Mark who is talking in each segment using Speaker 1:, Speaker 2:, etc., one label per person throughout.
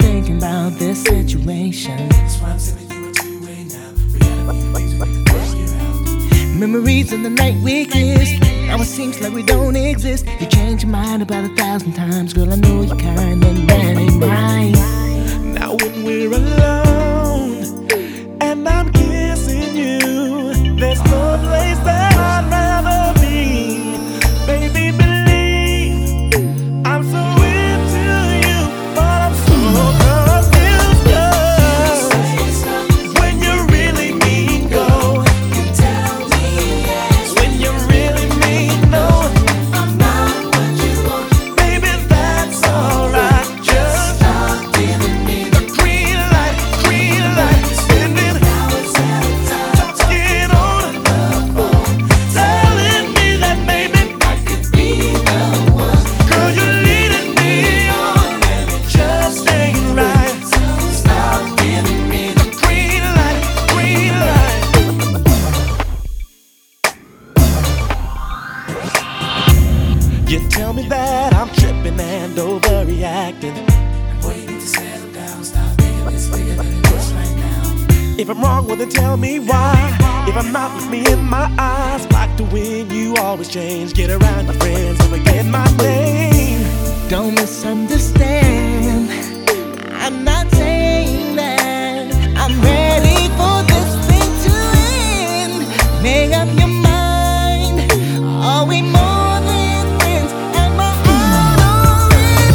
Speaker 1: thinking about this situation.
Speaker 2: That's why I'm sending you a two-way now. We gotta be ways we can figure out.
Speaker 1: Memories of the night we kissed. Now it seems like we don't exist. You change your mind about 1,000 times. Girl, I know you're kind and that ain't right.
Speaker 2: Now when we're alone and I'm kissing you, there's no place that I'd rather be. Baby, believe I'm so into you, but I'm so confused. 'Cause when you really mean go, you tell me yes. When you really mean no, I'm not what you want. Baby, that's alright. Just stop giving me the green light, spending hours at a time, talking on the phone, telling me that maybe I could be the one. Girl, you're leading me on, and it just ain't right. So stop giving me the green light, You tell me that I'm tripping and overreacting. Boy, you need to settle down, stop thinking this bigger than it is right now. If I'm wrong, well then tell me why. If I'm not, look me in my eyes. Like to win, you always change. Get around your friends and forget my name.
Speaker 1: Don't misunderstand. I'm not saying that I'm ready for this thing to end. Make up your mind. Are we more than friends? Am I out of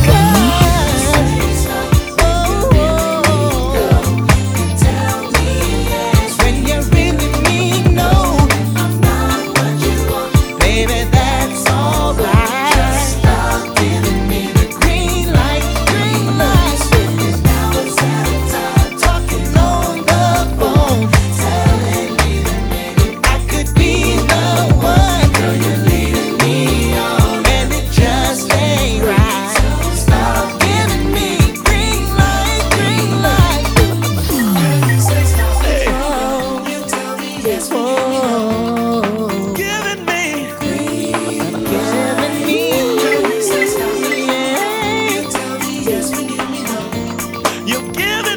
Speaker 1: tell me yes. When you really mean no, I'm not what you want. Baby, that's alright. Just stop giving me the green light, spending hours at a time, talking on the phone, telling me that maybe I could be the one. Girl, you're leading me on, and it just ain't right. So stop giving me green light.
Speaker 2: Hey, you tell me yes when you mean no. Giving me
Speaker 1: Giving me
Speaker 2: You tell me yes when you mean no. You're giving